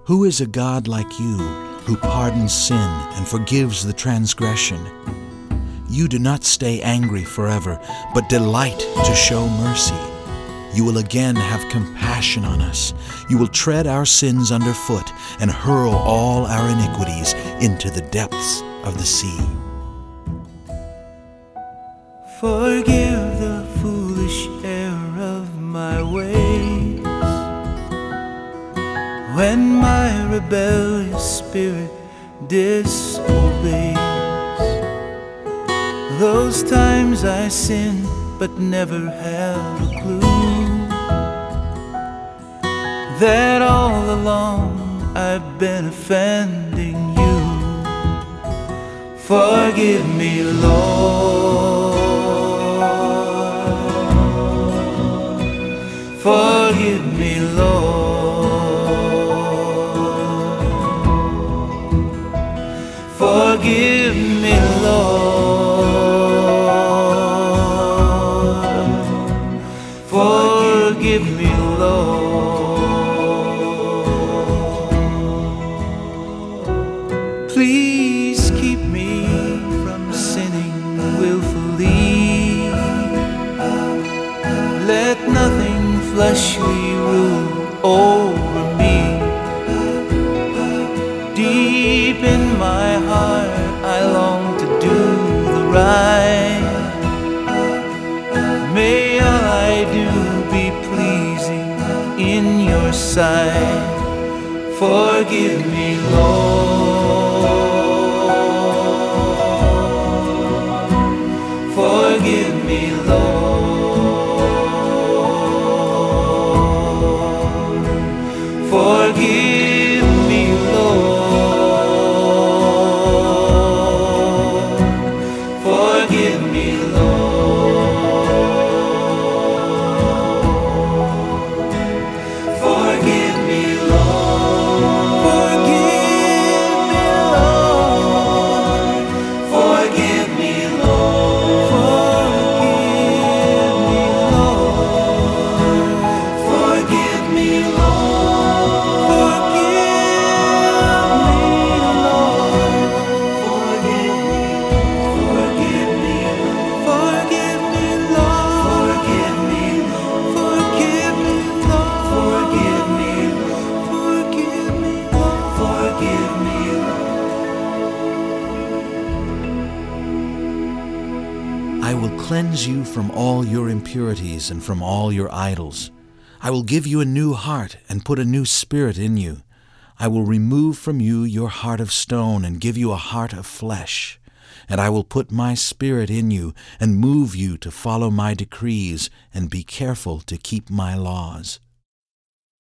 Who is a God like you, who pardons sin and forgives the transgression? You do not stay angry forever, but delight to show mercy. You will again have compassion on us. You will tread our sins underfoot and hurl all our iniquities into the depths of the sea. Forgive the foolish error of my ways, when my rebellious spirit disobeys. Those times I sin but never have a clue that all along I've been offending you. Forgive me, Lord. Forgive me, Lord. Forgive me, Lord. Forgive me, Lord. Please keep me from sinning willfully. Let nothing fleshly rule over me. Deep in my heart I long to do the right. May all I do be pleasing in your sight. Forgive me, Lord. Forgive me, Lord. Forgive me, Lord. Forgive me, Lord. Forgive me, Lord. Forgive me, Lord. Forgive me, Lord. Forgive me, Lord. I will cleanse you from all your impurities and from all your idols. I will give you a new heart and put a new spirit in you. I will remove from you your heart of stone and give you a heart of flesh. And I will put my spirit in you and move you to follow my decrees and be careful to keep my laws.